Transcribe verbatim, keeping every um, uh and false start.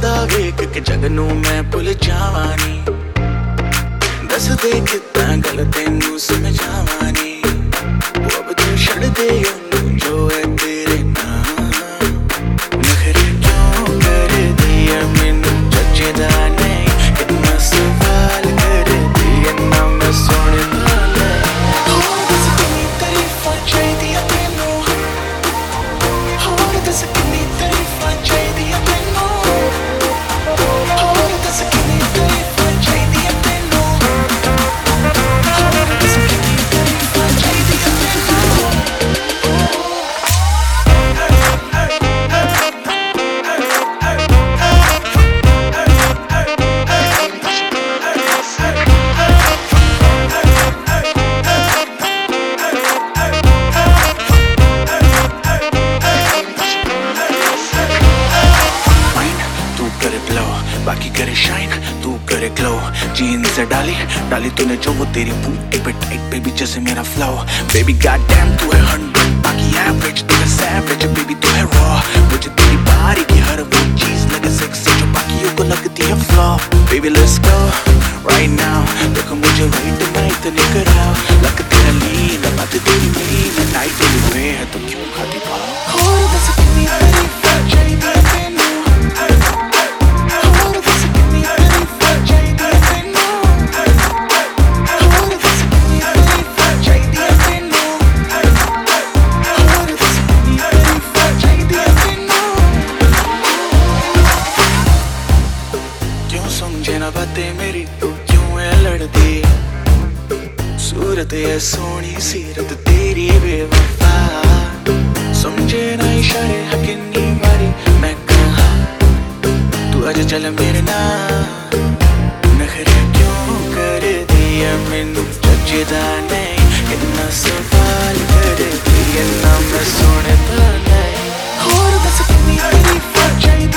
हसदा वेख के जग नू मैं भुल जावां नी। दस दे कितना गल तेनू समझावां नी। वो अब तू छड़ दे ओनू जो है तेरे नाम। नखरे क्यों कर दिया मैनू जचदा नहीं। कितना सवाल कर दिया ना मैं सुनदा नहीं। होर दस किन्नी तारीफां चाहिदियां तैनू। होर दस किन्नी तारीफां चाहिदियां तैनू। होर दस किन्नी तारीफां चाहिदियां तैनू। होर दस किन्नी तारीफां चाहिदियां तैनू। बाकी करे शाइन तू करे ग्लो। जीन्स से डाली डाली तूने जो वो तेरी बूटी पे टाइट बेबी जैसे मेरा फ्लो। बेबी गॉड डैम तू है हंड्रेड बाकी एवरेज तू है सैवरेज। बेबी तू है रॉ मुझे तेरी बारी की हर वो चीज लगे सेक्सी जो बाकियों को लगती है flaw. Baby let's go right now देखो मुझे राइट नाइट लेकर आओ। लग तेरा लीन बात तेरी मीन नाइट हुए है तो क्यों खाती भाव। होर दस किन्नी तारीफां चाहिदियां तैनू। समझे ना बातें मेरी तू क्यों है लड़ती। सूरत है सोनी सीरत तेरी बेवफा। समझे ना इशारे हकिन्नी मारी मैं कहा तू आज चल मेरे नाल। नखरे क्यों कर दिया मैनू जचदा नहीं। इतना सवाल कर दिया ना मैं सुनदा नहीं। होर दस किन्नी तारीफां चाहिदियां